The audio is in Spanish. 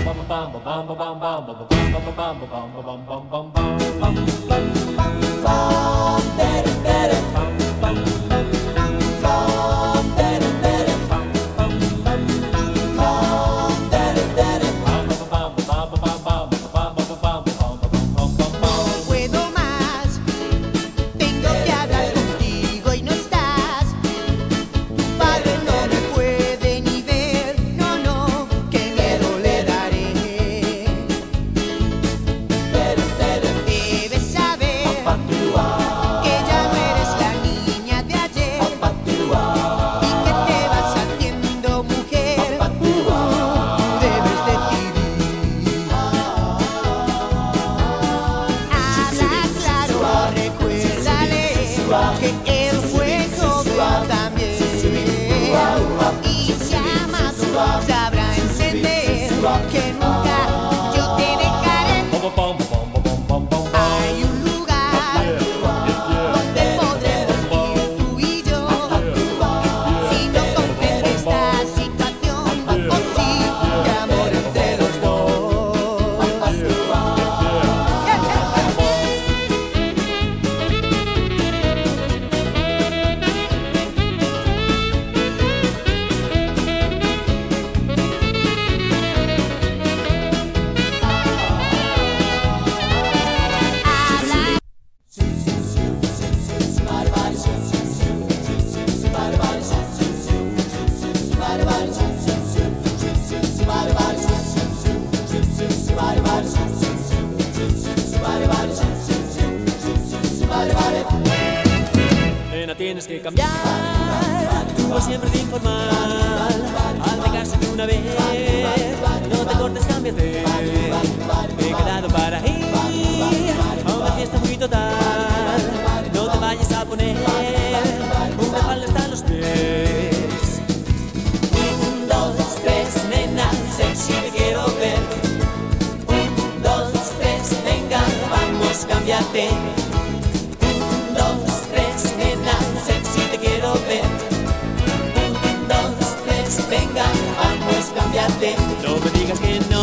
Tienes que cambiar, tú siempre de informal. Hazme caso de una vez, no te cortes, cámbiate. He quedado para ir a una fiesta muy total. No te vayas a poner una falda hasta los pies. 1, 2, 3, nena, sexy te quiero ver. 1, 2, 3, venga, vamos, cámbiate. 1, 2, 3, nena, sexy te quiero ver. 1, 2, 3, venga, vamos, cámbiate. No me digas que no.